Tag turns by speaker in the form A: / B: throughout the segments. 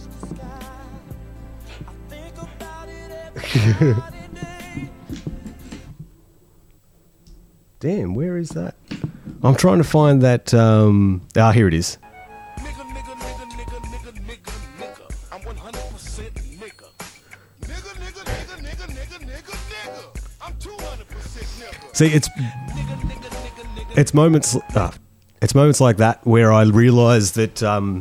A: Damn, where is that? I'm trying to find that. Here it is.
B: I'm 100% nigga. Nigga. I'm 200% nigga.
A: See, it's moments. It's moments like that where I realise that,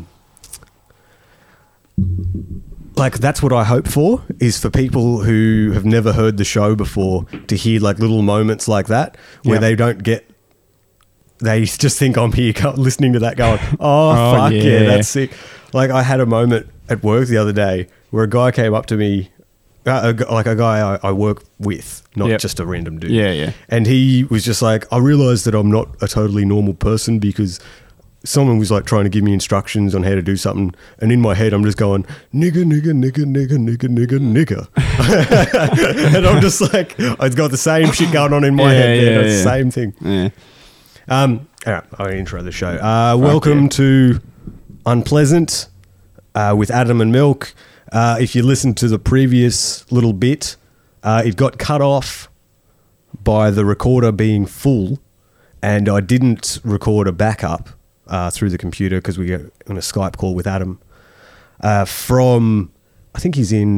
A: like, that's what I hope for, is for people who have never heard the show before to hear like little moments like that where they don't get. They just think I'm here listening to that going, oh fuck yeah, that's sick. Like, I had a moment at work the other day where a guy came up to me, like a guy I work with, not just a random dude.
C: Yeah.
A: And he was just like, I realised that I'm not a totally normal person because someone was like trying to give me instructions on how to do something, and in my head I'm just going, nigga. And I'm just like, I've got the same shit going on in my head there. It's the same thing.
C: Yeah.
A: All right, I'll intro the show. Welcome to Unpleasant with Adam and Milk. If you listen to the previous little bit, it got cut off by the recorder being full, and I didn't record a backup through the computer because we got on a Skype call with Adam from, I think he's in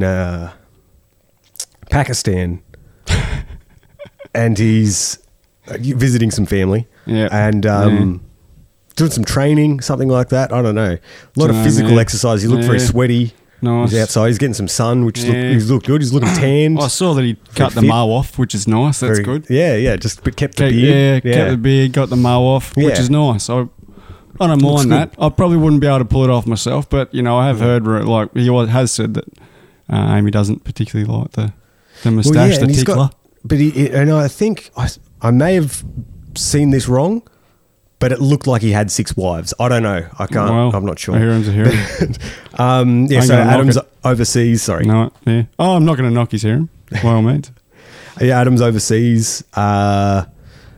A: Pakistan, and he's visiting some family.
C: Yeah.
A: And doing some training, something like that. I don't know. A lot of physical exercise. He looked very sweaty.
C: Nice.
A: He's outside. He's getting some sun, which he's looked good. He's looking tanned.
C: I saw that he cut the mo off, which is nice. That's good.
A: Yeah. Just kept the beard.
C: Kept the beard, got the mo off, which is nice. I don't mind that. I probably wouldn't be able to pull it off myself, but, you know, I have heard, like, he has said that Amy doesn't particularly like the moustache, the tickler.
A: And I think I may have seen this wrong, but it looked like he had 6 wives. I don't know. I can't.
C: Well,
A: I'm not sure.
C: A hero's a hero.
A: So Adam's overseas. Sorry.
C: No. Yeah. Oh, I'm not going to knock his harem. By all means.
A: Yeah, Adam's overseas. I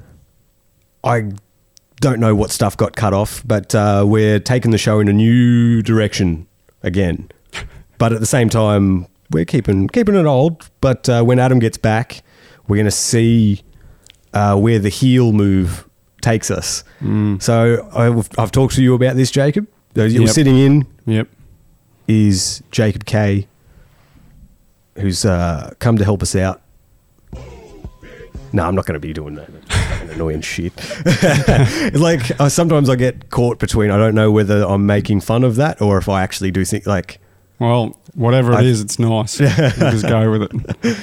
A: don't know what stuff got cut off, but we're taking the show in a new direction again. But at the same time, we're keeping it old. But when Adam gets back, we're going to see where the heel move takes us. So I've talked to you about this, Jacob. You're sitting in.
C: Yep.
A: Is Jacob K, who's come to help us out. No, I'm not going to be doing that. Fucking annoying shit. Like, sometimes I get caught between, I don't know whether I'm making fun of that or if I actually do think, like...
C: Well, whatever it is, it's nice. We'll just go with it.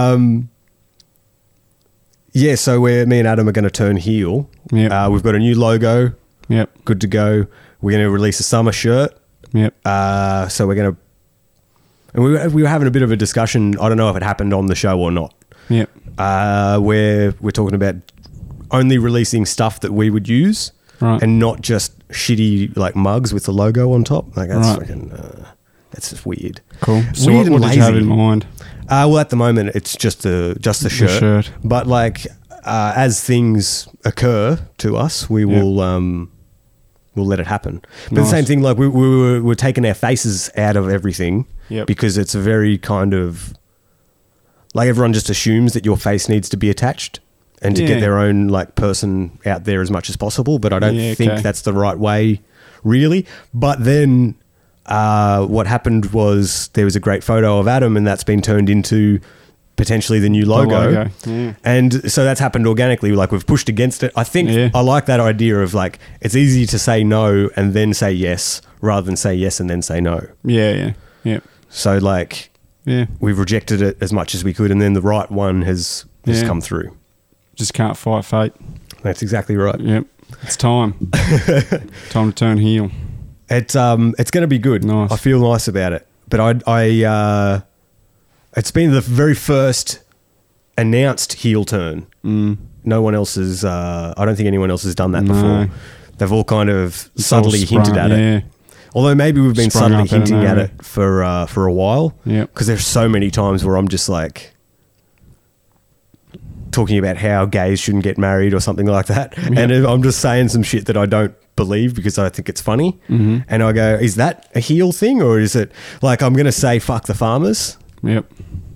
A: Yeah, so me and Adam are going to turn heel.
C: Yep.
A: We've got a new logo.
C: Yep.
A: Good to go. We're going to release a summer shirt.
C: Yep.
A: So we're going to... And we were having a bit of a discussion. I don't know if it happened on the show or not.
C: Yep.
A: Where we're talking about only releasing stuff that we would use,
C: right,
A: and not just shitty like mugs with the logo on top. Like, that's
C: right.
A: Fucking, that's just weird.
C: Cool. So
A: weird
C: what did you have in mind?
A: Well, at the moment, it's just the shirt. But like, as things occur to us, we will we'll let it happen. But the same thing, like we're taking our faces out of everything, because it's a very kind of like, everyone just assumes that your face needs to be attached and to get their own like person out there as much as possible. But I don't think that's the right way, really. But then what happened was there was a great photo of Adam, and that's been turned into potentially the new logo.
C: Yeah.
A: And so that's happened organically. Like, we've pushed against it. I think I like that idea of like, it's easy to say no and then say yes rather than say yes and then say no.
C: Yeah.
A: So like, we've rejected it as much as we could, and then the right one has come through.
C: Just can't fight fate.
A: That's exactly right.
C: Yep. It's time. Time to turn heel.
A: It's going to be good.
C: Nice.
A: I feel nice about it. But I it's been the very first announced heel turn. No one else has, I don't think anyone else has done that before. They've all kind of subtly hinted at it. Although maybe we've been subtly hinting at it for a while.
C: Yeah.
A: Because there's so many times where I'm just like, talking about how gays shouldn't get married or something like that. And I'm just saying some shit that I don't believe because I think it's funny. And I go, is that a heel thing, or is it like I'm going to say fuck the farmers?
C: Yep.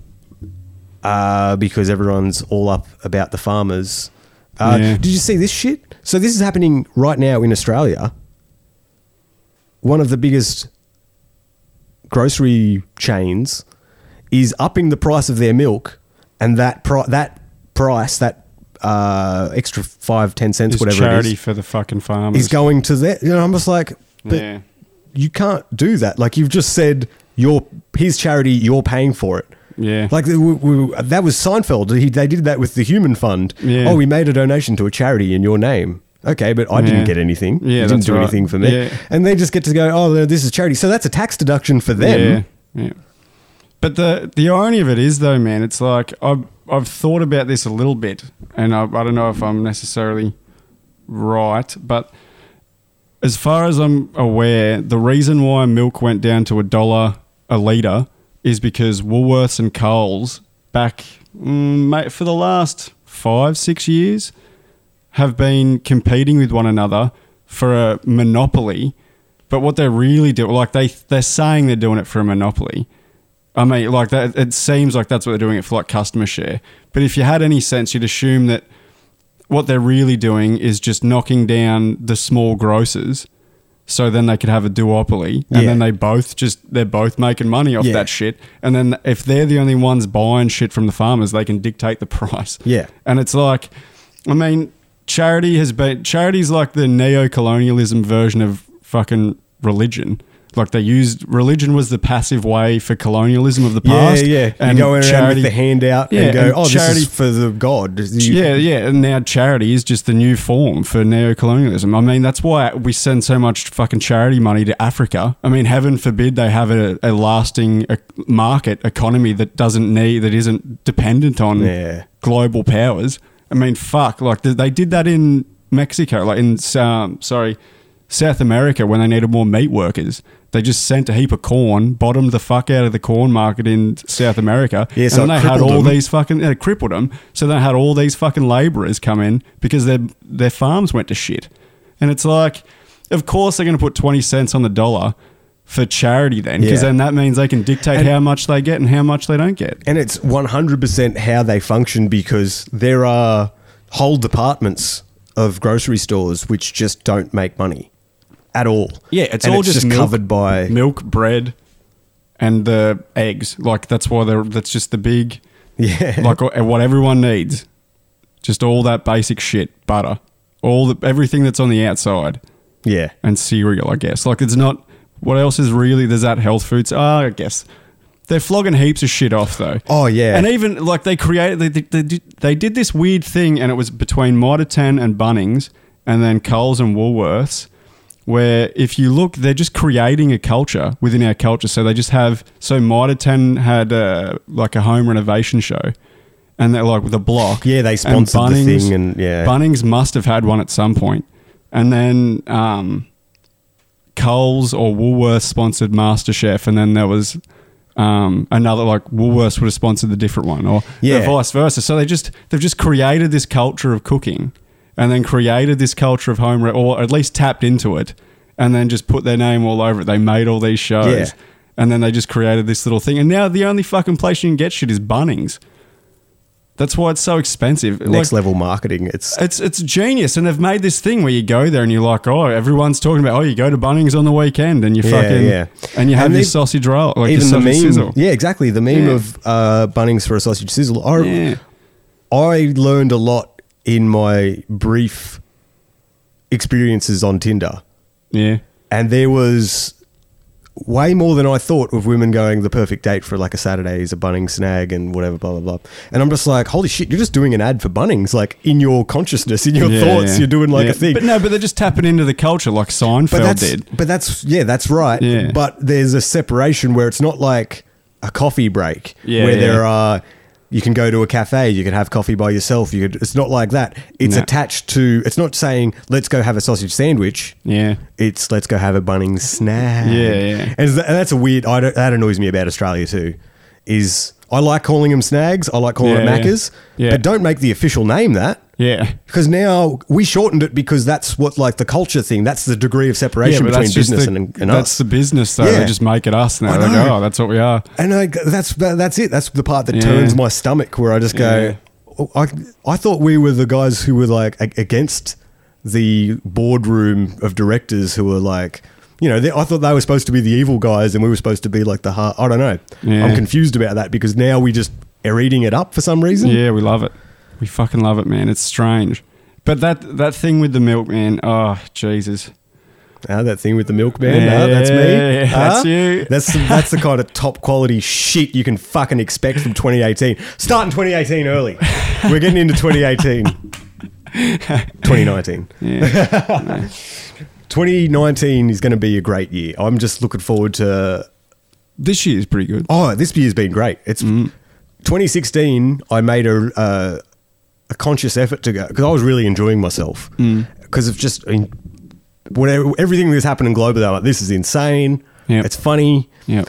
A: Because everyone's all up about the farmers. Did you see this shit? So this is happening right now in Australia. One of the biggest grocery chains is upping the price of their milk, and that price, extra 5-10 cents,
C: It's
A: whatever
C: charity
A: it is,
C: for the fucking farmers.
A: is going to that. You know, I'm just like, but you can't do that. Like, you've just said, his charity, you're paying for it.
C: Yeah.
A: Like, that was Seinfeld. They did that with the Human Fund.
C: Yeah.
A: Oh, we made a donation to a charity in your name. Okay, but I didn't get anything.
C: Yeah,
A: you didn't do anything for me.
C: Yeah.
A: And they just get to go, oh, this is charity. So that's a tax deduction for them.
C: Yeah. But the irony of it is, though, man, it's like I've thought about this a little bit, and I don't know if I'm necessarily right, but as far as I'm aware, the reason why milk went down to $1 a litre is because Woolworths and Coles back for the last 5-6 years have been competing with one another for a monopoly. But what they're really doing, like they're saying they're doing it for a monopoly. I mean, like that. It seems like that's what they're doing it for, like customer share. But if you had any sense, you'd assume that what they're really doing is just knocking down the small grocers, so then they could have a duopoly, and then they're both making money off that shit. And then if they're the only ones buying shit from the farmers, they can dictate the price.
A: Yeah.
C: And it's like, I mean, charity's like the neo-colonialism version of fucking religion. Like religion was the passive way for colonialism of the past.
A: Yeah.
C: And
A: you go around with the hand out and go, oh,
C: charity,
A: this is for the God.
C: And now charity is just the new form for neo-colonialism. I mean, that's why we send so much fucking charity money to Africa. I mean, heaven forbid they have a lasting market economy that isn't dependent on global powers. I mean, fuck, like they did that in Mexico, like in South America, when they needed more meat workers. They just sent a heap of corn, bottomed the fuck out of the corn market in South America.
A: Yeah, so
C: and they had all these fucking... It crippled them. So they had all these fucking labourers come in because their farms went to shit. And it's like, of course they're going to put 20 cents on the dollar for charity then, because then that means they can dictate how much they get and how much they don't get.
A: And it's 100% how they function, because there are whole departments of grocery stores which just don't make money at all.
C: Yeah, it's all just milk,
A: covered by
C: milk, bread, and the eggs. Like that's just the big, like what everyone needs. Just all that basic shit, butter, everything that's on the outside.
A: Yeah,
C: and cereal, I guess. Like it's not. What else is really? There's that health foods. I guess they're flogging heaps of shit off though.
A: Oh yeah,
C: and even like they did this weird thing, and it was between Mitre 10 and Bunnings, and then Coles and Woolworths, where if you look, they're just creating a culture within our culture. So they just have. So Mitre 10 had like a home renovation show, and they're like with a block.
A: Yeah, they sponsored the thing, and
C: Bunnings must have had one at some point, and then Coles or Woolworths sponsored MasterChef, and then there was another, like Woolworths would have sponsored the different one, or vice versa. So they've just created this culture of cooking, and then created this culture of home, or at least tapped into it, and then just put their name all over it. They made all these shows, and then they just created this little thing. And now the only fucking place you can get shit is Bunnings. That's why it's so expensive.
A: Next level marketing.
C: It's genius, and they've made this thing where you go there and you're like, oh, everyone's talking about, oh, you go to Bunnings on the weekend and you and you have your sausage roll, like even the
A: meme.
C: Sizzle.
A: Yeah, exactly. The meme of Bunnings for a sausage sizzle. I learned a lot in my brief experiences on Tinder.
C: Yeah,
A: and there was way more than I thought of women going, the perfect date for like a Saturday is a Bunnings snag and whatever, blah, blah, blah. And I'm just like, holy shit, you're just doing an ad for Bunnings. Like in your consciousness, in your thoughts, you're doing like a thing.
C: But no, but they're just tapping into the culture like Seinfeld did.
A: But that's right.
C: Yeah.
A: But there's a separation where it's not like a coffee break where there are... You can go to a cafe, you can have coffee by yourself. It's not like that. It's attached to... It's not saying, let's go have a sausage sandwich.
C: Yeah.
A: It's, let's go have a Bunnings snag.
C: Yeah.
A: And that's a weird... that annoys me about Australia too, is I like calling them snags. I like calling it Maccas.
C: Yeah.
A: But don't make the official name that.
C: Yeah.
A: Because now we shortened it because that's what like the culture thing. That's the degree of separation
C: but
A: between
C: that's just
A: business
C: the-
A: and
C: That's
A: us.
C: the business, though.
A: Yeah.
C: They just make it us now.
A: I
C: They
A: know.
C: go, oh, that's what we are.
A: And that's it. That's the part that
C: Yeah.
A: turns my stomach where I just go, I thought we were the guys who were like against the boardroom of directors who were like, you know, I thought they were supposed to be the evil guys and we were supposed to be like the hard. I don't know.
C: Yeah.
A: I'm confused about that because now we just are eating it up for some reason.
C: Yeah, we love it. We fucking love it, man. It's strange. But that thing with the milk, man, oh, Jesus.
A: That thing with the milkman.
C: Yeah,
A: That's me.
C: that's you.
A: That's the kind of top quality shit you can fucking expect from 2018. Starting 2018 early. We're getting into 2018. 2019.
C: Yeah.
A: 2019 is going to be a great year. I'm just looking forward to.
C: This year's pretty good.
A: Oh, this year's been great. It's 2016. I made a conscious effort to go because I was really enjoying myself because of just whatever everything that's happening globally. I'm like, this is insane.
C: Yep.
A: It's funny.
C: Yeah.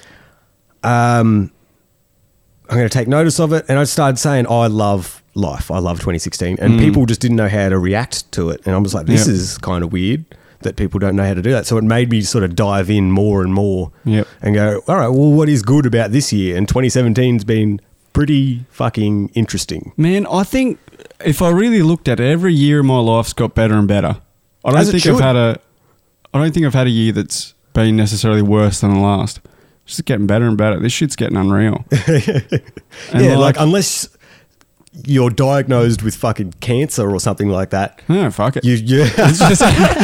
A: I'm going to take notice of it, and I started saying, "Oh, I love life. I love 2016," and people just didn't know how to react to it, and I was like, "This
C: Yep.
A: is kind of weird." That people don't know how to do that. So it made me sort of dive in more and more
C: Yep.
A: and go, all right, well, what is good about this year? And 2017's been pretty fucking interesting.
C: Man, I think if I really looked at it, every year of my life's got better and better. I don't
A: As it
C: think
A: should.
C: I don't think I've had a year that's been necessarily worse than the last. It's just getting better and better. This shit's getting unreal. And
A: Yeah, like unless you're diagnosed with fucking cancer or something like that.
C: no, fuck it.
A: It's just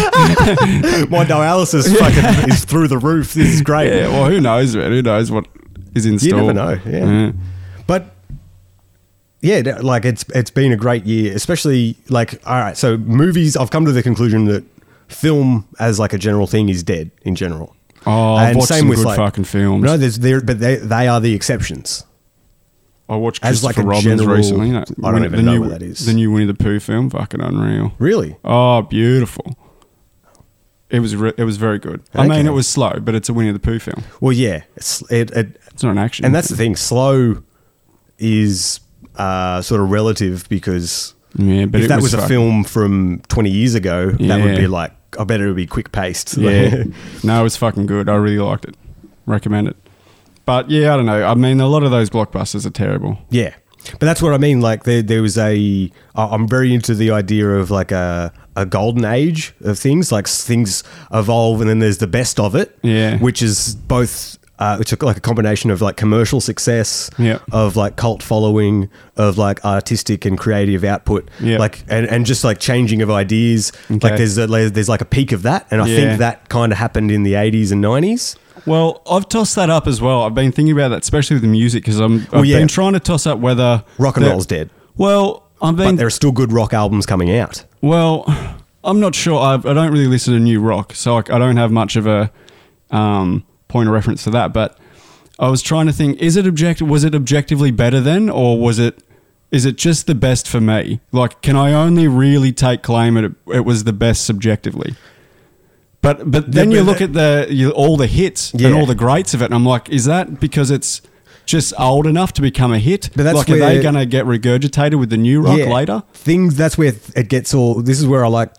A: my dialysis fucking is through the roof. This is great.
C: Yeah, well, who knows, man? Who knows what is in
A: You
C: store?
A: never know. Yeah. But yeah, like it's been a great year, especially like, all right, so movies, I've come to the conclusion that film as like a general thing is dead in general.
C: Oh, I've
A: And
C: watched
A: same
C: some
A: with,
C: good
A: like-
C: fucking films.
A: No, but they are the exceptions.
C: I watched
A: as like
C: Christopher
A: a
C: Robin's
A: general-
C: recently.
A: I don't even know what that is.
C: The new Winnie the Pooh film, fucking unreal.
A: Really?
C: Oh, beautiful. It was very good. I mean,
A: Okay.
C: it was slow, but it's a Winnie the Pooh film.
A: Well, yeah. It's
C: It's not an action.
A: and that's the thing. Slow is sort of relative because
C: yeah, but
A: if
C: it
A: that was a
C: fucking-
A: film from 20 years ago, that would
C: Yeah.
A: be like, I bet it would be quick paced.
C: Yeah, no, it was fucking good. I really liked it. Recommend it. But yeah, I don't know. I mean, a lot of those blockbusters are terrible.
A: Yeah. But that's what I mean. Like there was I'm very into the idea of like a golden age of things, like things evolve and then there's the best of it.
C: Yeah.
A: Which is both, which is like a combination of like commercial success,
C: Yeah.
A: of like cult following, of like artistic and creative output,
C: Yeah.
A: like, and just like changing of ideas.
C: Okay.
A: Like there's like a peak of that. And I
C: Yeah.
A: think that kind of happened in the 80s and 90s.
C: Well, I've tossed that up as well. I've been thinking about that, especially with the music, because I've
A: yeah.
C: been trying to toss up whether
A: Rock and roll's dead.
C: Well, I've
A: But
C: been
A: there are still good rock albums coming out.
C: Well, I'm not sure. I don't really listen to new rock, so I don't have much of a point of reference for that. But I was trying to think: was it objectively better then, or is it just the best for me? Like, can I only really take claim it was the best subjectively? But then you look at all the hits
A: Yeah.
C: and all the greats of it, and I'm like, is that because it's just old enough to become a hit?
A: But that's
C: like, are they
A: where-
C: going to get regurgitated with the new rock later?
A: That's where it gets all. This is where I like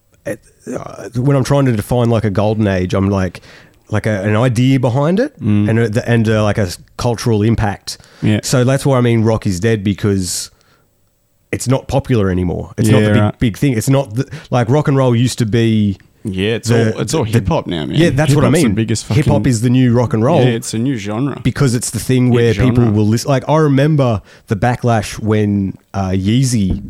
A: when I'm trying to define like a golden age. I'm like an idea behind it and like a cultural impact.
C: Yeah.
A: So that's why I mean rock is dead because it's not popular anymore. It's
C: Yeah,
A: not the
C: right.
A: big thing. It's not like rock and roll used to be.
C: Yeah, it's
A: the-
C: all hip hop now, man.
A: Yeah, that's what I
C: Hip-hop's
A: mean.
C: The biggest
A: Hip hop is the new rock and roll.
C: Yeah, it's a new genre.
A: Because it's the thing where
C: genre.
A: people will listen. Like I remember the backlash when Yeezus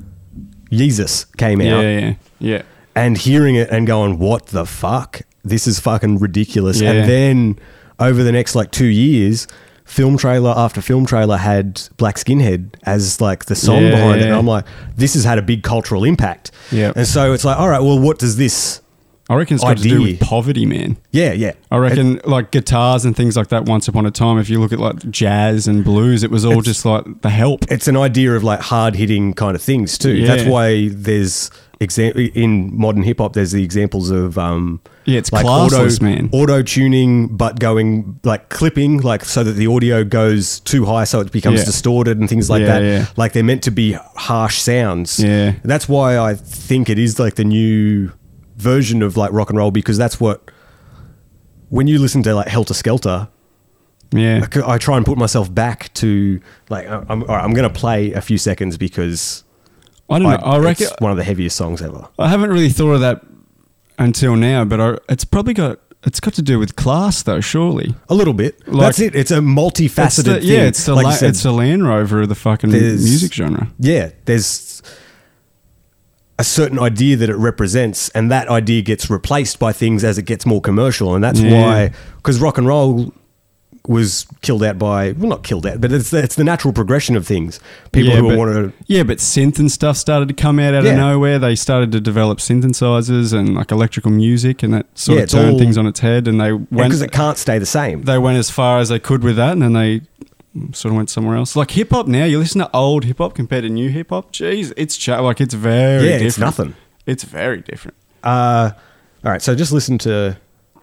A: came out,
C: Yeah.
A: and hearing it and going, "What the fuck? This is fucking ridiculous."
C: Yeah.
A: And then over the next like 2 years, film trailer after film trailer had Black Skinhead as like the song
C: Yeah,
A: behind it, and
C: yeah.
A: I'm like, "This has had a big cultural impact."
C: Yeah.
A: And so it's like, all right, well, what does this?
C: I reckon it's got to do
A: idea.
C: with poverty, man.
A: Yeah.
C: I reckon like guitars and things like that once upon a time, if you look at like jazz and blues, it was all just like the help.
A: It's an idea of like hard hitting kind of things too.
C: Yeah.
A: That's why there's in modern hip hop, there's the examples of
C: it's like classless, man.
A: Auto tuning, but going like clipping, like so that the audio goes too high, so it becomes distorted and things like that.
C: Yeah.
A: Like they're meant to be harsh sounds.
C: Yeah,
A: that's why I think it is like the new version of like rock and roll, because that's what, when you listen to like Helter Skelter.
C: Yeah,
A: I try and put myself back to like I'm going to play a few seconds because
C: I don't know. I reckon
A: it's one of the heaviest songs ever.
C: I haven't really thought of that until now, but it's probably got to do with class though. Surely
A: a little bit.
C: Like,
A: that's it. It's a multifaceted thing.
C: Yeah, it's a Land Rover of the fucking music genre.
A: Yeah, there's a certain idea that it represents, and that idea gets replaced by things as it gets more commercial, and that's why, because rock and roll was killed out by, well, not killed out, but it's the natural progression of things. People who want to...
C: Yeah, but synth and stuff started to come out of nowhere. They started to develop synthesizers and like electrical music, and that sort of turned things on its head, and they went...
A: because it can't stay the same.
C: They went as far as they could with that, and then they sort of went somewhere else. Like hip-hop now, you listen to old hip-hop compared to new hip-hop, jeez, it's it's very different.
A: It's nothing.
C: It's very different.
A: All right, so just listen to...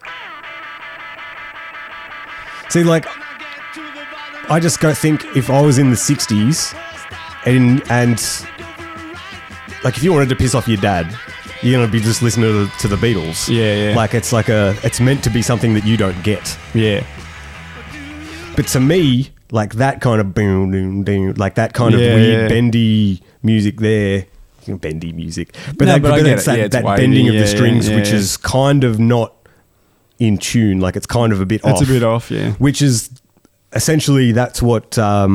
A: See, like, I just go think if I was in the 60s and like if you wanted to piss off your dad, you're going to be just listening to the Beatles.
C: Yeah.
A: Like it's meant to be something that you don't get.
C: Yeah.
A: But to me, like that kind of boom, boom, boom, like that kind of weird bendy music there, bendy music. But
C: I
A: it's that bending of the strings, which is kind of not in tune, like it's kind of a bit off.
C: It's a bit off, yeah.
A: Which is essentially, that's what Black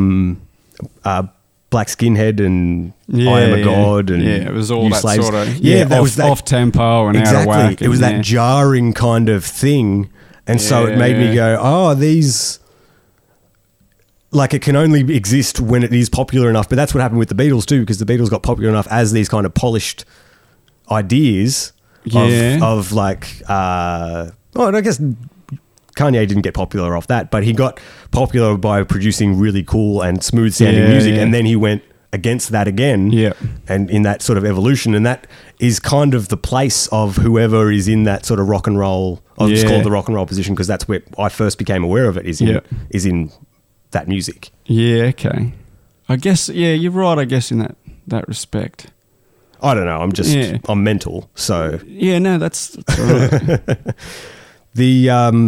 A: Skinhead and I Am a God and
C: it was all
A: New
C: that
A: Slaves.
C: sort of that was off tempo and out of whack.
A: It was that jarring kind of thing, and so it made me go, oh, these. Like it can only exist when it is popular enough, but that's what happened with the Beatles too, because the Beatles got popular enough as these kind of polished ideas of like. And I guess Kanye didn't get popular off that, but he got popular by producing really cool and smooth sounding music, and then he went against that again, and in that sort of evolution, and that is kind of the place of whoever is in that sort of rock and roll. I'll just call it the rock and roll position because that's where I first became aware of it. Is in that music. Yeah. Okay.
C: I guess. Yeah, you're right. I guess in that respect.
A: I don't know. I'm mental. So
C: yeah. No, that's all right.
A: He's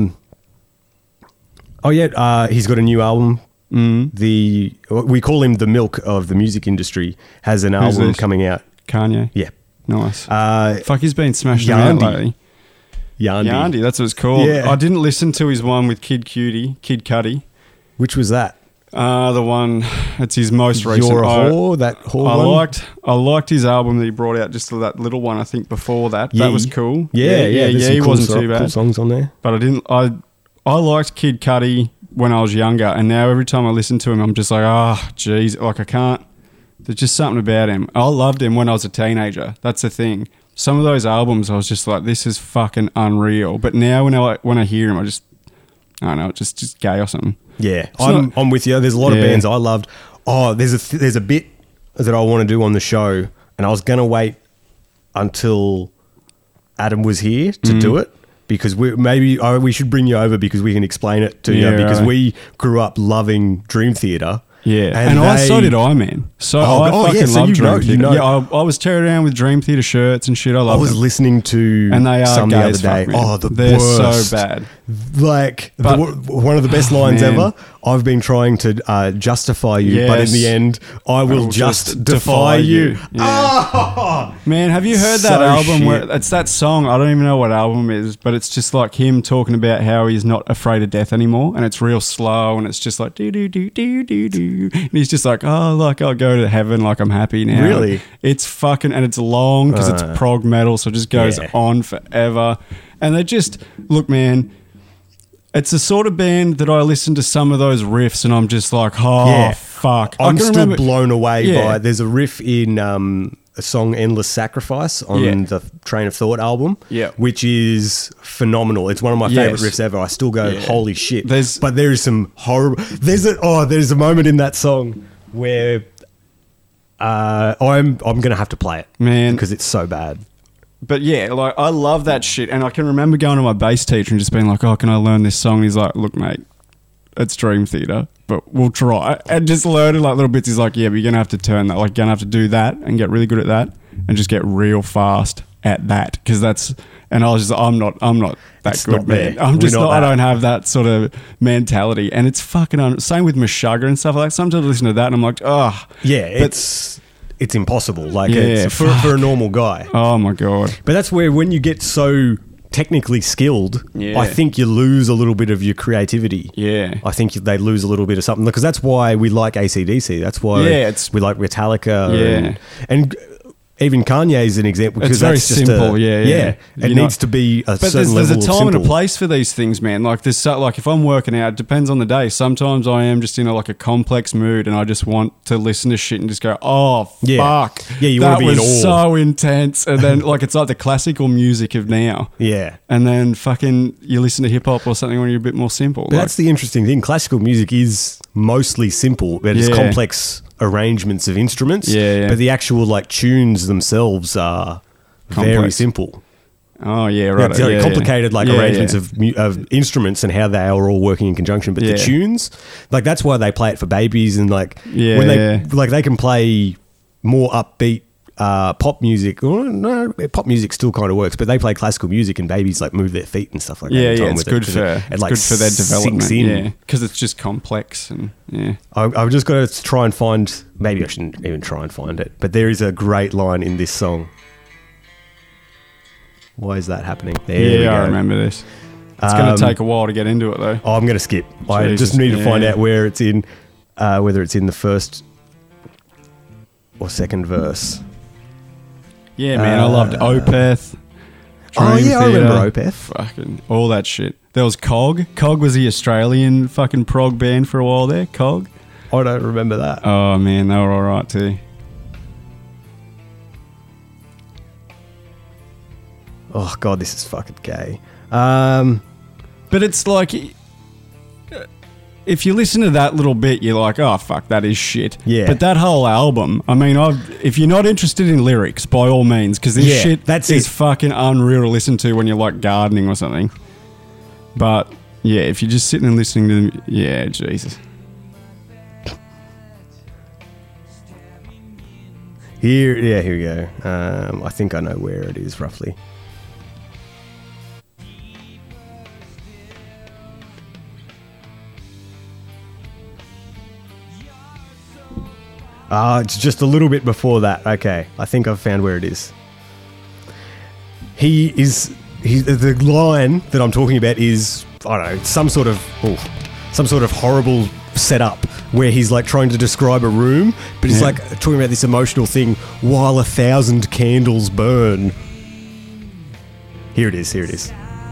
A: got a new album. We call him the milk of the music industry. Has an album coming out.
C: Kanye.
A: Yeah,
C: nice. Fuck, he's been smashing out lately. Yandi, that's what it's called. Yeah. I didn't listen to his one with Kid Cudi.
A: Which was that?
C: The one. It's his most recent.
A: You're a whore. That whore one.
C: I liked his album that he brought out. Just that little one. I think before that. That was cool.
A: Yeah.
C: He wasn't too bad.
A: Cool songs on there.
C: But I didn't. I liked Kid Cudi when I was younger, and now every time I listen to him, I'm just like, geez, like I can't. There's just something about him. I loved him when I was a teenager. That's the thing. Some of those albums, I was just like, this is fucking unreal. But now when I hear him, I don't know, it's just gay or something.
A: Yeah, I'm with you. There's a lot of bands I loved. Oh, there's a bit that I want to do on the show, and I was going to wait until Adam was here to do it, because we should bring you over because we can explain it to you, because we grew up loving Dream Theater.
C: Yeah, and so did I, man. So I fucking love Dream Theater. Yeah, I was tearing around with Dream Theater shirts and shit. I was
A: listening to some the other day.
C: They're
A: worst.
C: So bad.
A: Like one of the best lines ever. I've been trying to justify you, but in the end, I will just defy you.
C: Yeah. Oh, man, have you heard that album where it's that song? I don't even know what album it is, but it's just like him talking about how he's not afraid of death anymore, and it's real slow, and it's just like do do do do do do, and he's just like, oh, like I'll go to heaven, like I'm happy now.
A: Really?
C: It's fucking, and it's long because it's prog metal, so it just goes on forever. And they just look, man. It's the sort of band that I listen to some of those riffs and I'm just like, fuck.
A: I'm still blown away by it. There's a riff in a song Endless Sacrifice on the Train of Thought album, which is phenomenal. It's one of my favorite riffs ever. I still go, holy shit. But there is some horrible... There's a moment in that song where I'm going to have to play it,
C: Man.
A: because it's so bad.
C: But yeah, like I love that shit, and I can remember going to my bass teacher and just being like, "Oh, can I learn this song?" And he's like, "Look, mate, it's Dream Theater, but we'll try." And just learning like little bits. He's like, "Yeah, but you're gonna have to turn that. Like, you're gonna have to do that and get really good at that, and just get real fast at that, because that's." And I was just, I'm not that
A: It's
C: good,
A: not
C: man.
A: there.
C: I'm just
A: We're not
C: not. I
A: that.
C: don't have that sort of mentality, and it's fucking. Same with Meshuggah and stuff like that. Sometimes I listen to that and I'm like, oh,
A: Yeah,
C: but-
A: it's impossible. Like,
C: Yeah,
A: it's for a normal guy.
C: oh my god.
A: But that's where, when you get so technically skilled,
C: Yeah.
A: I think you lose a little bit of your creativity.
C: Yeah.
A: I think they lose a little bit of something, because that's why we like AC/DC. That's why we like Metallica.
C: Yeah.
A: And even Kanye is an example, because
C: It's very
A: that's just
C: simple, yeah.
A: It
C: You're
A: needs
C: not-
A: to be a
C: But
A: certain
C: there's
A: level
C: a
A: of
C: time and a
A: simple.
C: place for these things, man. Like like if I'm working out, it depends on the day. Sometimes I am just in like a complex mood, and I just want to listen to shit and just go, "Oh
A: Yeah.
C: fuck,
A: Yeah, you
C: that
A: wanna be in
C: was
A: awe."
C: so intense." And then like it's like the classical music of now.
A: Yeah.
C: And then fucking you listen to hip hop or something when you're a bit more simple.
A: But that's the interesting thing. Classical music is mostly simple, but it's
C: Yeah.
A: complex arrangements of instruments.
C: Yeah.
A: But the actual like tunes themselves are very
C: Complex.
A: simple.
C: oh yeah, right.
A: It's very complicated, like
C: Yeah,
A: arrangements
C: yeah.
A: of instruments and how they are all working in conjunction. But
C: Yeah.
A: the tunes, like that's why they play it for babies, and like
C: Yeah,
A: when they
C: yeah.
A: like they can play more upbeat pop music. Well, no, pop music still kind of works, but they play classical music and babies like move their feet and stuff like that.
C: Yeah,
A: in time
C: yeah, it's
A: with
C: good
A: it, 'cause
C: for
A: it, like
C: good for their development.
A: sinks in.
C: Yeah, because it's just complex and yeah.
A: I've just got to try and find. Maybe I shouldn't even try and find it, but there is a great line in this song. Why is that happening? There we
C: Yeah, I
A: go.
C: remember this. It's going
A: Um,
C: to take a while to get into it though.
A: Oh, I'm going to skip. I
C: Jesus,
A: just need to find
C: yeah.
A: out where it's in, whether it's in the first or second verse.
C: Yeah, man, I loved Opeth.
A: Oh
C: Dream
A: yeah, I remember
C: Theater,
A: Opeth.
C: Fucking all that shit. There was Cog. Cog was the Australian fucking prog band for a while there. Cog.
A: I don't remember that.
C: Oh man, they were all right too.
A: Oh god, this is fucking gay.
C: But it's like, if you listen to that little bit, you're like, oh fuck, that is shit.
A: Yeah.
C: But that whole album, I mean, if you're not interested in lyrics, by all means, because this
A: Yeah,
C: shit
A: that's
C: is
A: it.
C: fucking unreal to listen to when you're like gardening or something. But yeah, if you're just sitting and listening to them, yeah, Jesus.
A: Here we go. I think I know where it is roughly. It's just a little bit before that. Okay, I think I've found where it is. The line that I'm talking about is, I don't know, some sort of horrible setup where he's like trying to describe a room, but he's
C: Yeah.
A: like talking about this emotional thing while 1,000 candles burn. Here it is.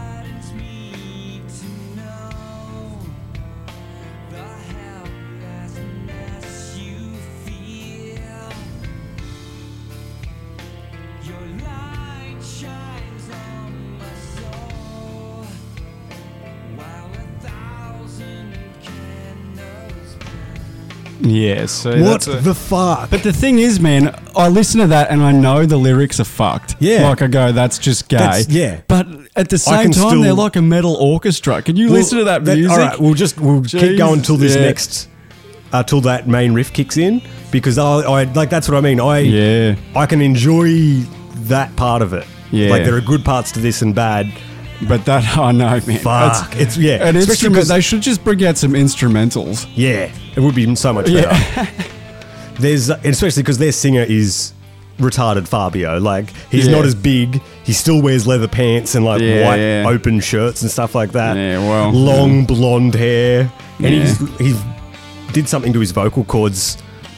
C: Yeah, so
A: What
C: that's
A: the fuck?
C: But the thing is, man, I listen to that and I know the lyrics are fucked.
A: Yeah.
C: Like I go, that's just gay.
A: Yeah.
C: But at the
A: I
C: same
A: can
C: time,
A: still-
C: they're like a metal orchestra. Can you listen to that music?
A: All right, we'll keep going till this
C: Yeah.
A: next, till that main riff kicks in, because I like that's what I mean.
C: Yeah.
A: I can enjoy that part of it.
C: Yeah.
A: Like there are good parts to this and bad.
C: But that, I know, man.
A: Fuck. It's yeah.
C: An
A: especially
C: instrument,
A: 'cause-
C: they should just bring out some instrumentals.
A: yeah, it would be so much better. There's especially because their singer is retarded Fabio. Like he's
C: Yeah.
A: not as big. He still wears leather pants and like
C: Yeah,
A: white
C: yeah.
A: open shirts and stuff like that.
C: Yeah, well,
A: long blonde hair, and
C: Yeah.
A: he did something to his vocal cords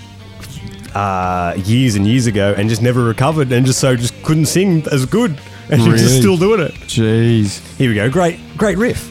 A: years and years ago, and just never recovered, and just couldn't sing as good, and he's just
C: Really?
A: still doing it.
C: Jeez.
A: Here we go. Great riff.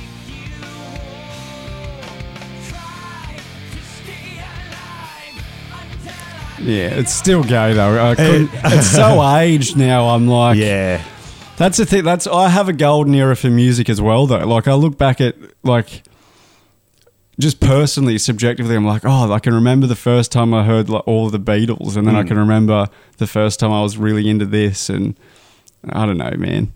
C: Yeah, it's still gay though. It's so aged now. I'm like,
A: Yeah.
C: That's the thing. I have a golden era for music as well, though. Like I look back at like just personally, subjectively, I'm like, oh, I can remember the first time I heard like all of the Beatles, and then I can remember the first time I was really into this, and I don't know, man.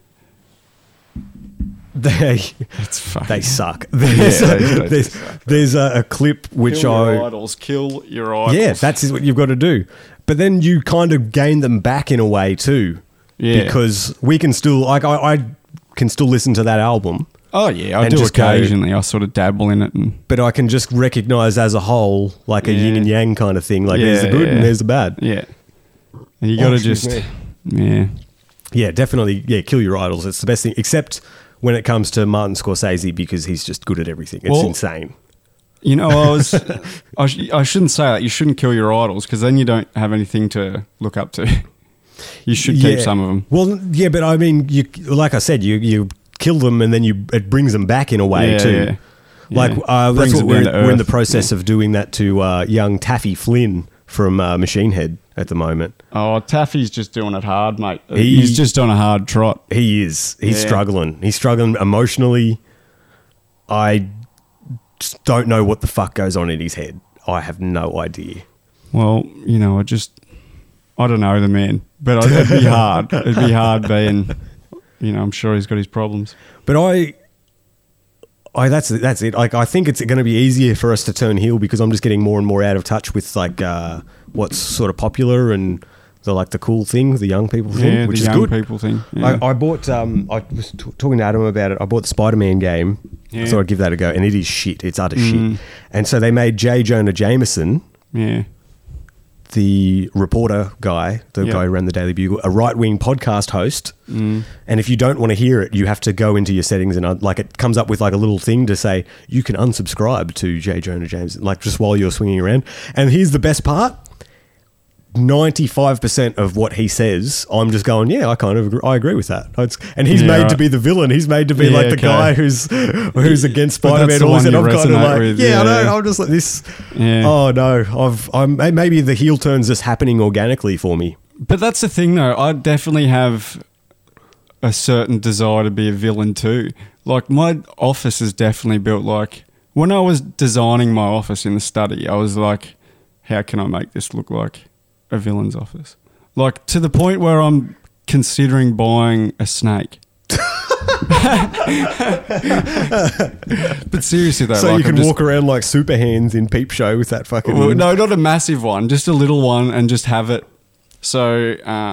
A: They suck. There's a clip which
C: kill your idols.
A: Yeah, that's what you've got to do. But then you kind of gain them back in a way too. Yeah. Because we can still, like, I can still listen to that album.
C: Oh yeah, I do occasionally. I sort of dabble in it,
A: but I can just recognise as a whole, like a yin and yang kind of thing. Like there's the good and there's the bad.
C: Yeah, and you got to just
A: definitely kill your idols. It's the best thing, except when it comes to Martin Scorsese, because he's just good at everything. It's insane.
C: You know, I shouldn't say that. You shouldn't kill your idols, because then you don't have anything to look up to. You should keep some of them.
A: Well, yeah, but I mean, like I said, you kill them and then it brings them back in a way too. Yeah. Like that's what we're in the process of doing that to young Taffy Flynn from Machine Head at the moment.
C: Oh, Taffy's just doing it hard, mate. He's just on a hard trot.
A: He is. He's struggling. He's struggling emotionally. I just don't know what the fuck goes on in his head. I have no idea.
C: Well, you know, I don't know the man, but it'd be hard. It'd be hard being, you know, I'm sure he's got his problems.
A: But that's it. Like, I think it's going to be easier for us to turn heel because I'm just getting more and more out of touch with like what's sort of popular and the cool thing, the young people thing, which is good.
C: People thing. Yeah.
A: I bought. I was talking to Adam about it. I bought the Spider-Man game. Yeah. I thought I'd give that a go, and it is shit. It's utter shit. And so they made J. Jonah Jameson.
C: Yeah.
A: The reporter guy, the guy who ran the Daily Bugle, a right-wing podcast host. And if you don't want to hear it, you have to go into your settings and it comes up with like a little thing to say, you can unsubscribe to J. Jonah Jameson, like just while you're swinging around. And here's the best part. 95% of what he says, I'm just going, yeah, I agree with that. And he's made to be the villain. He's made to be like the guy who's against Spider-Man. And I'm kind of like, I know. I'm just like this. Yeah. Oh no, I'm maybe the heel turn's just happening organically for me.
C: But that's the thing, though. I definitely have a certain desire to be a villain too. Like my office is definitely built like when I was designing my office in the study. I was like, how can I make this look like a villain's office? Like to the point where I'm considering buying a snake. But seriously though,
A: so like you can walk around like Super Hands in Peep Show with that fucking
C: no, not a massive one, just a little one, and just have it. So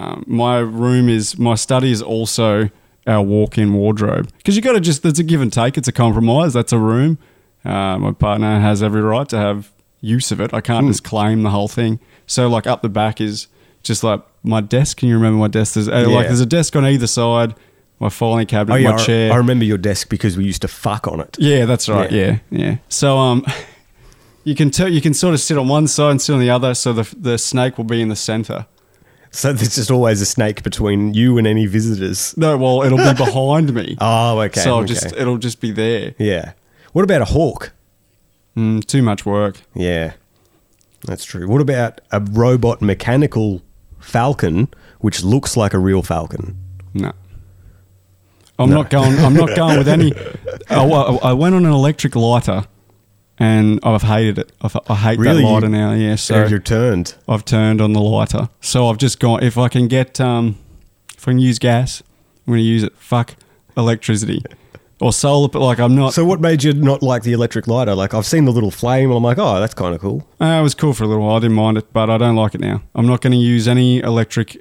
C: my study is also our walk-in wardrobe, because you got to there's a give and take. It's a compromise. That's a room. My partner has every right to have use of it. I can't just claim the whole thing. So like up the back is just like my desk. Can you remember my desk? There's a desk on either side, my filing cabinet, my chair.
A: I remember your desk because we used to fuck on it.
C: Yeah, that's right. Yeah. So you can sort of sit on one side and sit on the other, so the snake will be in the center.
A: So there's just always a snake between you and any visitors.
C: No, well, it'll be behind me.
A: Oh, okay.
C: So it'll just be there.
A: Yeah. What about a hawk?
C: Too much work.
A: Yeah. That's true. What about a robot mechanical falcon, which looks like a real falcon?
C: No. I'm not going with any. I went on an electric lighter, and I've hated it. I hate that lighter now. Yeah, so
A: you've turned. I've
C: turned on the lighter. So I've just gone. If I can get, if I can use gas, I'm going to use it. Fuck electricity. Or solar, but like I'm not.
A: So what made you not like the electric lighter? Like I've seen the little flame and I'm like, oh, that's kind of cool.
C: It was cool for a little while. I didn't mind it, but I don't like it now. I'm not going to use any electric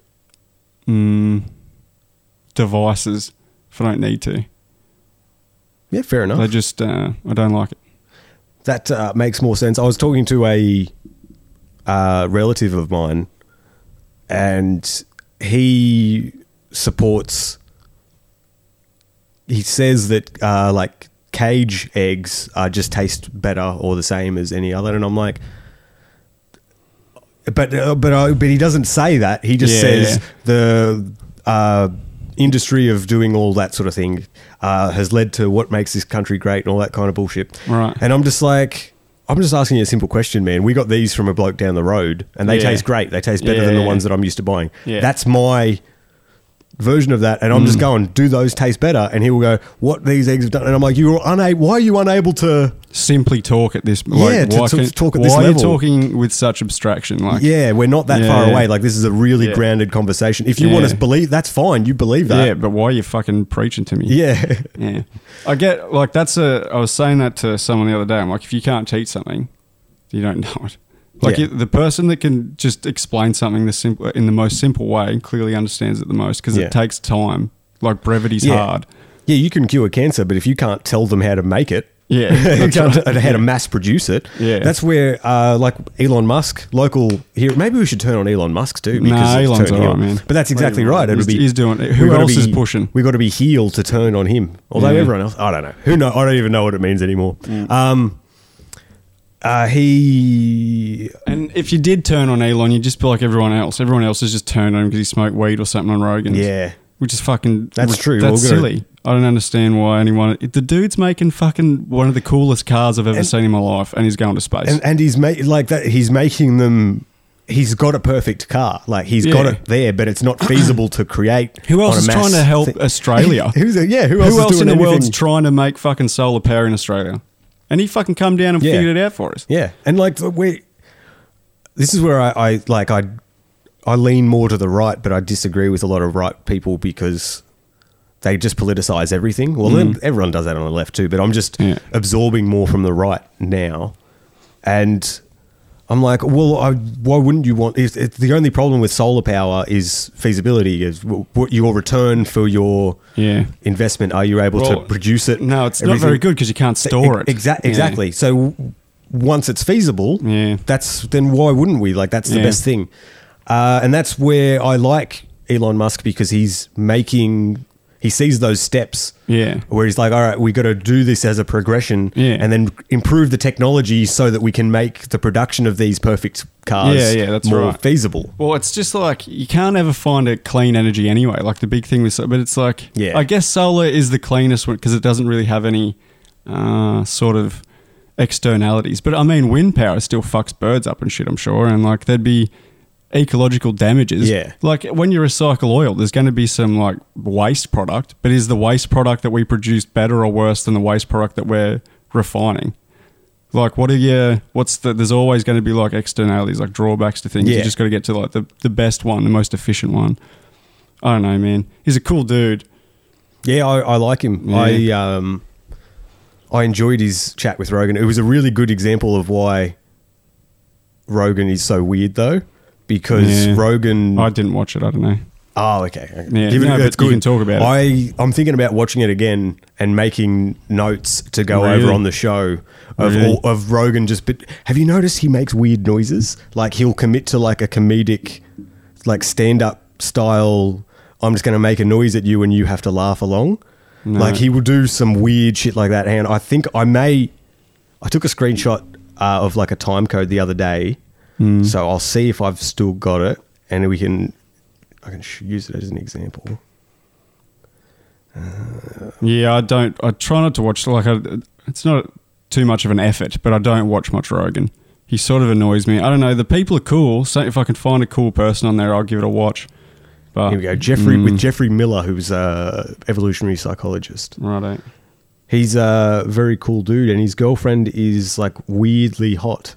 C: devices if I don't need to.
A: Yeah, fair enough.
C: I don't like it.
A: That makes more sense. I was talking to a relative of mine, and he supports. He says that like cage eggs just taste better or the same as any other, and I'm like, but he doesn't say that. He just says the industry of doing all that sort of thing has led to what makes this country great and all that kind of bullshit.
C: Right.
A: And I'm just asking you a simple question, man. We got these from a bloke down the road, and they taste great. They taste better than the ones that I'm used to buying.
C: Yeah.
A: That's my version of that, and I'm just going, do those taste better? And he will go, what these eggs have done? And I'm like, why are you unable to
C: simply talk at this?
A: Like, talk at this level.
C: Why are you talking with such abstraction? Like,
A: we're not that far away. Like, this is a really grounded conversation. If you want to believe, that's fine. You believe that.
C: Yeah, but why are you fucking preaching to me?
A: Yeah.
C: Yeah. I get, like, I was saying that to someone the other day. I'm like, if you can't teach something, you don't know it. Like, the person that can just explain something in the most simple way clearly understands it the most, because it takes time. Like, brevity's hard.
A: Yeah, you can cure cancer, but if you can't tell them how to make it,
C: how
A: to mass produce it, that's where, like, Elon Musk, local here. Maybe we should turn on Elon Musk too.
C: Because Elon's all right, man.
A: But that's exactly right.
C: He's doing it. Who else is pushing?
A: We've got to be heel to turn on him. Although everyone else, I don't know. I don't even know what it means anymore. And
C: if you did turn on Elon, you'd just be like everyone else. Everyone else is just turned on because he smoked weed or something on Rogan's.
A: Yeah.
C: Which is fucking...
A: That's true.
C: That's silly. I don't understand why anyone... The dude's making fucking one of the coolest cars I've ever seen in my life, and he's going to space.
A: And he's he's making them... He's got a perfect car. Like, he's got it there, but it's not feasible to create.
C: Who else is trying to help Australia?
A: Who else
C: in the world's trying to make fucking solar power in Australia? And he fucking come down and figured it out for us.
A: Yeah. And like, this is where I lean more to the right, but I disagree with a lot of right people because they just politicize everything. Well, then everyone does that on the left too, but I'm just absorbing more from the right now. And I'm like, well, why wouldn't you want... If the only problem with solar power is feasibility, is what your return for your investment. Are you able to produce it?
C: No, it's not very good because you can't store it.
A: Exactly. So once it's feasible, then why wouldn't we? Like, that's the best thing. And that's where I like Elon Musk, because he sees those steps where he's like, all right, we got to do this as a progression and then improve the technology so that we can make the production of these perfect cars
C: that's
A: more
C: right.
A: feasible.
C: Well, it's just like, you can't ever find a clean energy anyway. Like, the big thing with, but it's like, I guess solar is the cleanest one because it doesn't really have any sort of externalities. But I mean, wind power still fucks birds up and shit, I'm sure. And like, there'd be ecological damages. Like, when you recycle oil, there's going to be some like waste product, but is the waste product that we produce better or worse than the waste product that we're refining? Like, there's always going to be like externalities, like drawbacks to things. You just got to get to like the best one, the most efficient one. I don't know, man. He's a cool dude.
A: Yeah, I like him. Yeah. I enjoyed his chat with Rogan. It was a really good example of why Rogan is so weird though. Because Rogan...
C: I didn't watch it, I don't know.
A: Oh, okay.
C: Yeah, it's good. You can talk about it.
A: I'm thinking about watching it again and making notes to go over on the show of Rogan just... But have you noticed he makes weird noises? Like, he'll commit to like a comedic, like stand-up style, I'm just going to make a noise at you and you have to laugh along. No. Like, he will do some weird shit like that. And I think I took a screenshot of like a time code the other day. So I'll see if I've still got it, and I can use it as an example.
C: I try not to watch, like, it's not too much of an effort, but I don't watch much Rogan. He sort of annoys me. I don't know. The people are cool. So if I can find a cool person on there, I'll give it a watch. But
A: here we go. With Jeffrey Miller, who's a evolutionary psychologist.
C: Right.
A: He's a very cool dude, and his girlfriend is like weirdly hot.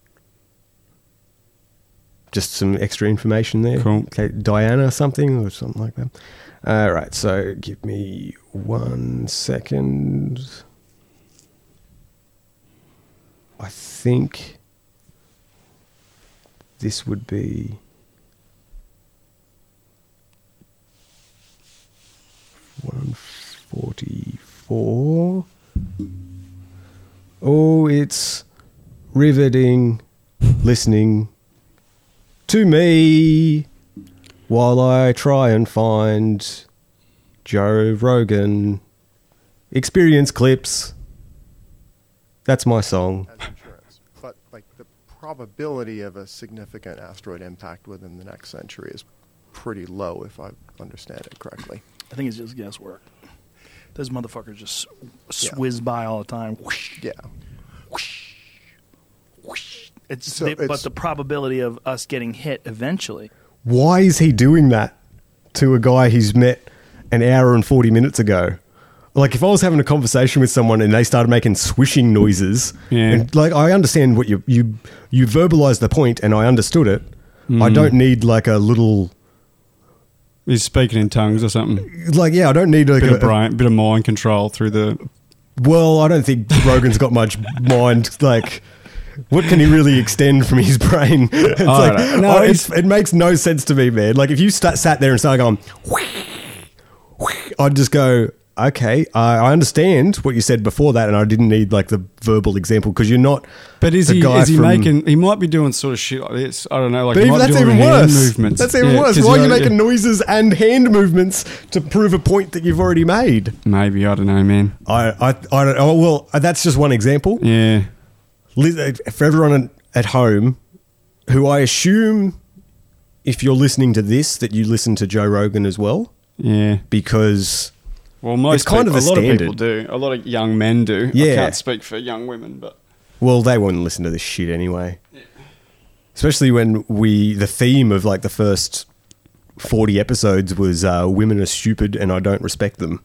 A: Just some extra information there.
C: Cool.
A: Okay, Diana something or something like that. All right, so give me 1 second. I think this would be 144. Oh, it's riveting listening to me while I try and find Joe Rogan experience clips. That's my song.
D: But like, the probability of a significant asteroid impact within the next century is pretty low, if I understand it correctly.
E: I think it's just guesswork. Those motherfuckers just whiz by all the time.
D: Yeah.
E: But the probability of us getting hit eventually.
A: Why is he doing that? to a guy he's met an hour and 40 minutes ago. Like, if I was having a conversation with someone and they started making swishing noises, and like, I understand what you verbalized the point and I understood it. I don't need like a little...
C: He's speaking in tongues or something.
A: Like, yeah, I don't need like
C: bit of mind control through the...
A: Well, I don't think Rogan's got much mind. Like, what can he really extend from his brain? It makes no sense to me, man. Like, if you sat there and started going, I'd just go, okay, I understand what you said before that, and I didn't need like the verbal example because you're not.
C: But is he making? He might be doing sort of shit like this. I don't know. Like,
A: but even that's even worse. Movements. That's even worse. Why are you making noises and hand movements to prove a point that you've already made?
C: Maybe, I don't know, man.
A: I don't. Oh, well, that's just one example.
C: Yeah.
A: For everyone at home, who I assume, if you're listening to this, that you listen to Joe Rogan as well.
C: Yeah.
A: Because.
C: Well, most people, a lot of people do. A lot of young men do.
A: Yeah.
C: I can't speak for young women, but...
A: Well, they won't listen to this shit anyway. Yeah. Especially when the theme of like the first 40 episodes was women are stupid and I don't respect them.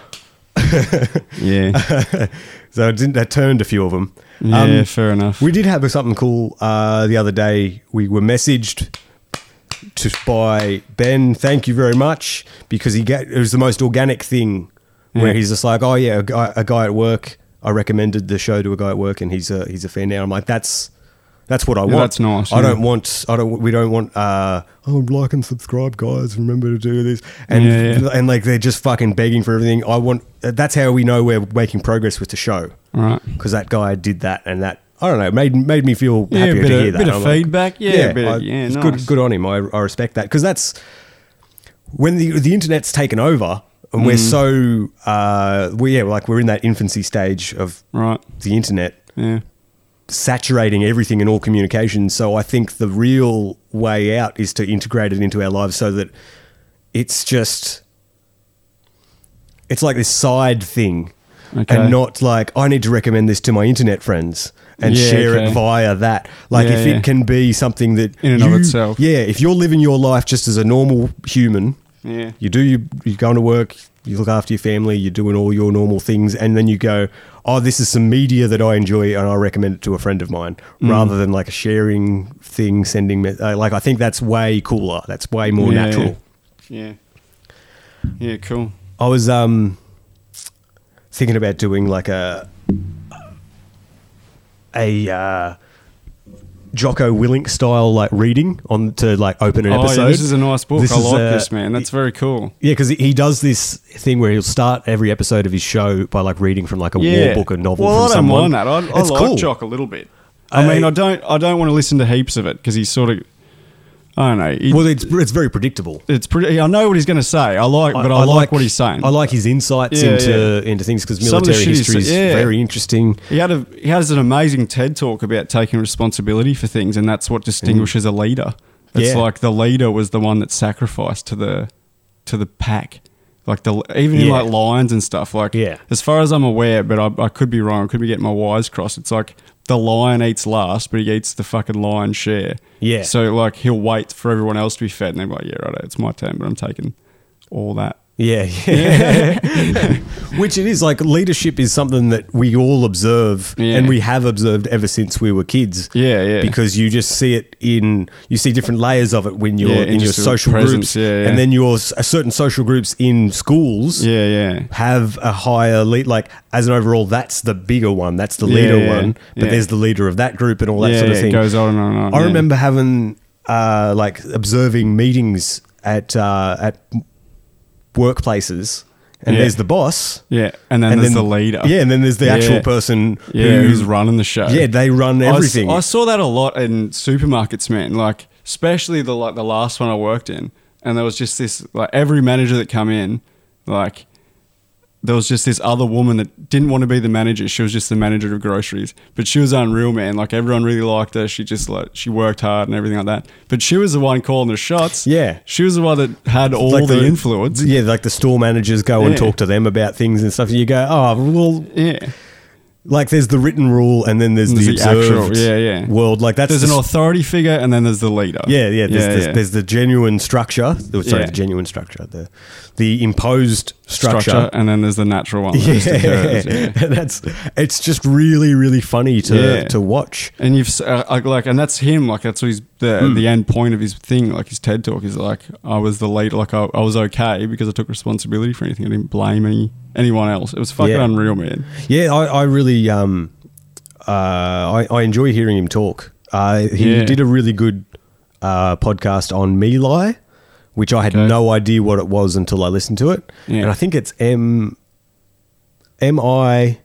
C: Yeah.
A: So that turned a few of them.
C: Yeah, fair enough.
A: We did have something cool the other day. We were messaged by Ben, thank you very much, because it was the most organic thing where he's just like, oh yeah, a guy at work, I recommended the show to a guy at work and he's a fan now. I'm like, that's what I want.
C: That's nice.
A: We don't want like and subscribe, guys, remember to do this. And like they're just fucking begging for everything. That's how we know we're making progress with the show.
C: Right.
A: Because that guy did that, and that, I don't know, made me feel happier to hear that.
C: A bit of feedback,
A: it's
C: nice.
A: Good on him. I respect that, because that's when the internet's taken over, and we're so we're in that infancy stage of the internet, saturating everything in all communications. So I think the real way out is to integrate it into our lives, so that it's like this side thing, and not like I need to recommend this to my internet friends and share it via that. Like if it can be something that
C: in and of itself.
A: Yeah, if you're living your life just as a normal human, you're going to work, you look after your family, you're doing all your normal things, and then you go, oh, this is some media that I enjoy and I recommend it to a friend of mine, rather than like a sharing thing, sending like, I think that's way cooler. That's way more natural.
C: Yeah. Yeah, cool.
A: I was thinking about doing like a Jocko Willink style like reading on to like open an episode.
C: Yeah, this is a nice book. I like this, man. That's very cool.
A: Yeah, because he does this thing where he'll start every episode of his show by like reading from like a war book, a novel from someone.
C: I don't mind that. I like cool. Jock a little bit. I mean, I don't want to listen to heaps of it because he's sort of, I don't know.
A: It's very predictable.
C: It's pretty. I know what he's going to say. I like what he's saying.
A: I like his insights into things, because military history is very interesting.
C: He has an amazing TED talk about taking responsibility for things, and that's what distinguishes a leader. It's like the leader was the one that sacrificed to the pack. Like in like lions and stuff. Like as far as I'm aware, but I could be wrong. I could be getting my wires crossed. It's like the lion eats last, but he eats the fucking lion's share. Yeah. So like he'll wait for everyone else to be fed, and they're like, yeah, right, it's my turn, but I'm taking all that.
A: Yeah. Which it is, like, leadership is something that we all observe, and we have observed ever since we were kids.
C: Yeah.
A: Because you just see it you see different layers of it when you're in your social groups, and then certain social groups in schools have a higher lead. Like, as an overall, that's the bigger one, that's the leader one, but there's the leader of that group and all that sort of thing.
C: It goes on and on.
A: I remember having like observing meetings at workplaces, and there's the boss,
C: and then there's the leader,
A: and then there's the actual person
C: who's running the show.
A: They run everything.
C: I saw that a lot in supermarkets, man. Like, especially the last one I worked in, and there was just this, like, every manager that come in, like, there was just this other woman that didn't want to be the manager. She was just the manager of groceries, but she was unreal, man. Like, everyone really liked her. She just she worked hard and everything like that. But she was the one calling the shots.
A: Yeah.
C: She was the one that had all like the influence.
A: Yeah. Like the store managers go and talk to them about things and stuff. And you go, oh, well, Like there's the written rule, and then there's the observed world. Like that's
C: there's an authority figure, and then there's the leader.
A: Yeah. There's the genuine structure. Sorry, the genuine structure. The imposed structure,
C: and then there's the natural one.
A: It's just really, really funny to watch.
C: And and that's him. Like that's what he's the end point of his thing. Like his TED talk is like, I was the leader. Like I was okay because I took responsibility for anything. I didn't blame anyone else. It was fucking unreal, man.
A: Yeah, I really I enjoy hearing him talk. He did a really good podcast on Me Lie, which I had no idea what it was until I listened to it. Yeah. And I think it's MILIA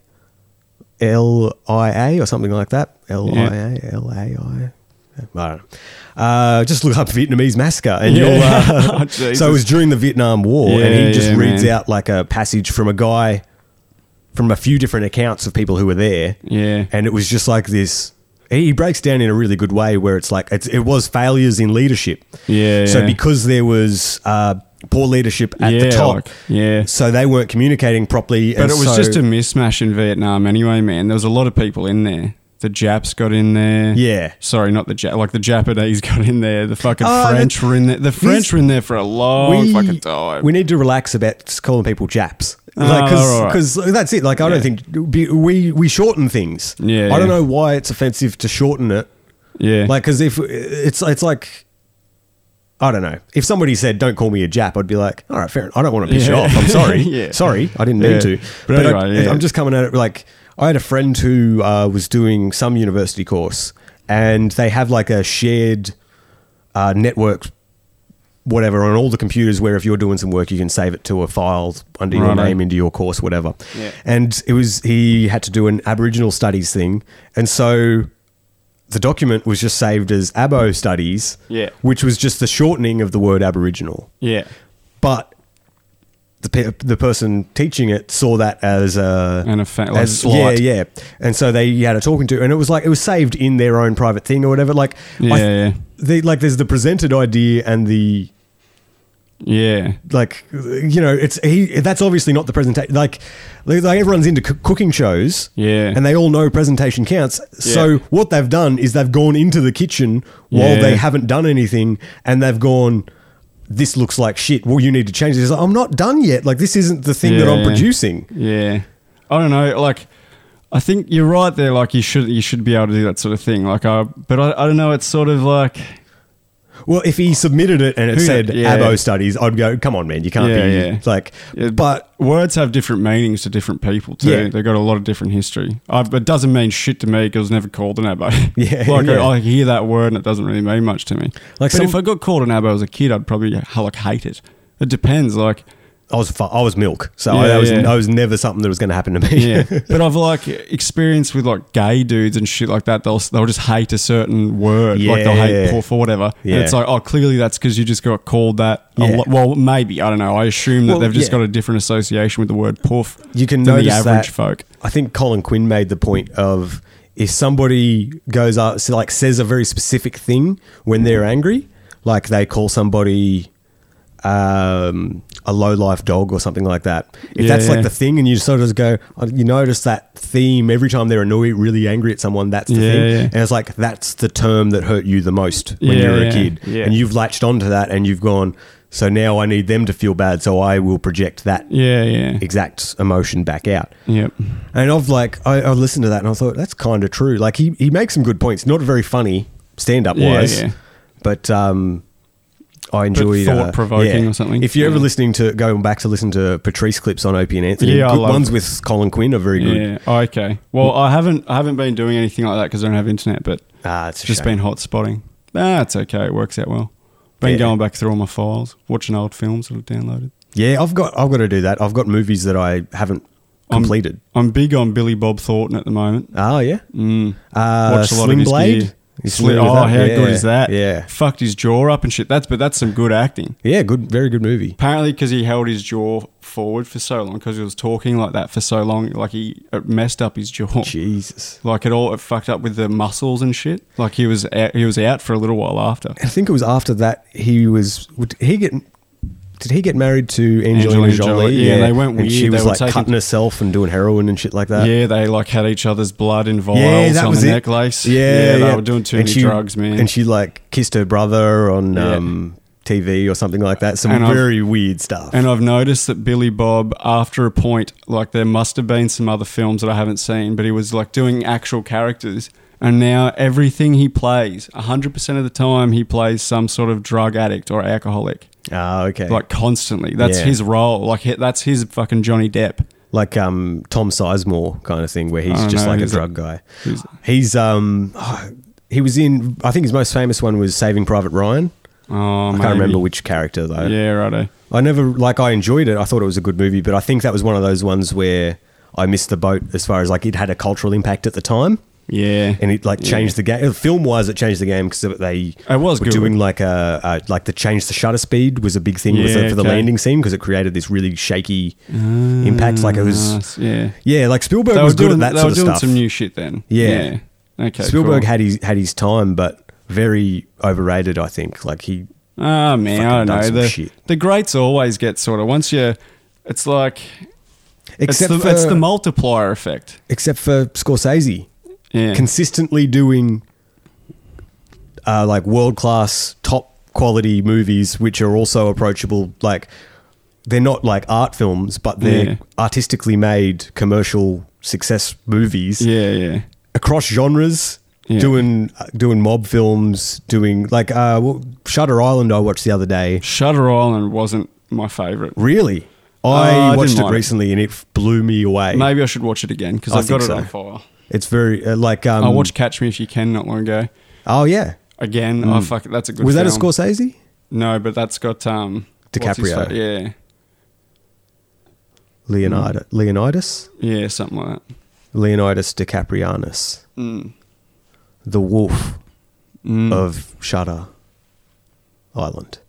A: or something like that. LIA. I don't know. Just look up Vietnamese massacre and you'll so it was during the Vietnam War, and he just reads out like a passage from a guy from a few different accounts of people who were there.
C: Yeah.
A: And it was just like this. He breaks down in a really good way where it's like it was failures in leadership.
C: Yeah.
A: So because there was poor leadership at the top, so they weren't communicating properly.
C: But it was just a mismatch in Vietnam anyway, man. There was a lot of people in there. The Japs got in there.
A: Yeah.
C: Sorry, not the Jap. Like the Japanese got in there. The fucking French were in there. The French were in there for a long fucking time.
A: We need to relax about calling people Japs. Because that's it. Like I don't think we shorten things.
C: Yeah.
A: I don't know why it's offensive to shorten it.
C: Yeah.
A: Like because if it's like, I don't know. If somebody said, "Don't call me a Jap," I'd be like, "All right, fair enough. I don't want to piss you off. I'm sorry. Sorry, I didn't mean to." But anyway, I'm just coming at it like. I had a friend who was doing some university course, and they have like a shared network, whatever, on all the computers where if you're doing some work, you can save it to a file under your name into your course, whatever.
C: Yeah.
A: And he had to do an Aboriginal studies thing. And so the document was just saved as Abo Studies, which was just the shortening of the word Aboriginal.
C: Yeah.
A: But the person teaching it saw that as
C: slight.
A: Yeah. And so they had a talking to, and it was like it was saved in their own private thing or whatever. Like, there's the presented idea and the like, you know, that's obviously not the presentation. Like everyone's into cooking shows, and they all know presentation counts. So what they've done is they've gone into the kitchen while they haven't done anything, and they've gone, this looks like shit. Well, you need to change this. Like, I'm not done yet. Like, this isn't the thing that I'm producing.
C: Yeah. I don't know. Like, I think you're right there. Like, you should be able to do that sort of thing. Like, but I don't know. It's sort of like...
A: Well, if he submitted it and it said Abo Studies, I'd go, come on, man, you can't be like... But
C: words have different meanings to different people too. Yeah. They've got a lot of different history. It doesn't mean shit to me because I was never called an Abo. I hear that word and it doesn't really mean much to me. But if I got called an Abo as a kid, I'd probably hate it. It depends. Like...
A: I was milk, so I was never something that was going to happen to me.
C: Yeah, but I've like experienced with like gay dudes and shit like that. They'll just hate a certain word, like they'll hate porf or whatever. Yeah. And it's like, oh, clearly that's because you just got called that. Well, maybe, I don't know. I assume that they've just got a different association with the word porf.
A: You can
C: than
A: notice
C: the average
A: that,
C: folk.
A: I think Colin Quinn made the point of if somebody goes up, so like says a very specific thing when they're angry, like they call somebody. A low-life dog or something like that. If that's like the thing and you sort of just go, you notice that theme every time they're annoyed, really angry at someone, that's the thing. Yeah. And it's like, that's the term that hurt you the most when you were a kid. Yeah. And you've latched onto that and you've gone, so now I need them to feel bad, so I will project that exact emotion back out.
C: Yep.
A: And I've like, I listened to that and I thought, that's kind of true. Like he makes some good points, not very funny stand-up wise, but I enjoyed
C: thought-provoking or something.
A: If you're ever going back to listen to Patrice clips on Opie and Anthony, good ones with Colin Quinn are very good.
C: Yeah. Oh, okay. Well, I haven't been doing anything like that because I don't have internet, but
A: it's
C: just been hot spotting. It's okay. It works out well. Been going back through all my files, watching old films that I've downloaded.
A: Yeah, I've got to do that. I've got movies that I haven't completed.
C: I'm big on Billy Bob Thornton at the moment.
A: Oh yeah.
C: Watch a lot
A: Sling
C: of his
A: Blade.
C: gear. How good is that?
A: Yeah.
C: Fucked his jaw up and shit. That's some good acting.
A: Yeah, very good movie.
C: Apparently because he held his jaw forward for so long, because he was talking like that for so long, like he messed up his jaw.
A: Jesus.
C: Like it fucked up with the muscles and shit. Like he was out for a little while after.
A: I think it was after that he Did he get married to Angelina Jolie?
C: Yeah, they went weird.
A: And she was
C: They were
A: like
C: taking-
A: cutting herself and doing heroin and shit like that.
C: Yeah, they like had each other's blood in vials on the necklace.
A: Yeah,
C: they were doing too many drugs, man.
A: And she like kissed her brother on TV or something like that. Some very weird stuff.
C: And I've noticed that Billy Bob, after a point, like there must have been some other films that I haven't seen, but he was like doing actual characters. And now everything he plays, 100% of the time, he plays some sort of drug addict or alcoholic.
A: Ah, okay.
C: Like constantly. That's his role. Like that's his fucking Johnny Depp.
A: Like Tom Sizemore kind of thing, where he's just like a drug guy. He's he was in. I think his most famous one was Saving Private Ryan.
C: Oh,
A: I can't remember which character though.
C: Yeah, righto.
A: I enjoyed it. I thought it was a good movie, but I think that was one of those ones where I missed the boat as far as like it had a cultural impact at the time.
C: Yeah,
A: and it like changed the game. Film wise, it changed the game because they were doing like like the change the shutter speed was a big thing for the landing scene because it created this really shaky impact. Like it was like Spielberg was good at that sort of stuff.
C: They were doing some new shit then.
A: Yeah.
C: Okay.
A: Spielberg had his time, but very overrated. I think like he.
C: Oh man, I don't know. The greats always get sort of once you. It's like. It's the multiplier effect.
A: Except for Scorsese.
C: Yeah.
A: Consistently doing like world-class top quality movies which are also approachable. Like they're not like art films, but they're artistically made commercial success movies across genres, doing mob films, doing like Shutter Island I watched the other day.
C: Shutter Island wasn't my favourite.
A: Really? I watched it recently and it blew me away.
C: Maybe I should watch it again because I've got it on file.
A: It's very like
C: I watched Catch Me If You Can not long ago.
A: Oh yeah,
C: again. Oh fuck, that's a good.
A: Was
C: film.
A: that a Scorsese?
C: No, but that's got
A: DiCaprio.
C: Yeah,
A: Leonidas.
C: Yeah, something like that.
A: Leonidas DiCaprianus, the wolf of Shutter Island.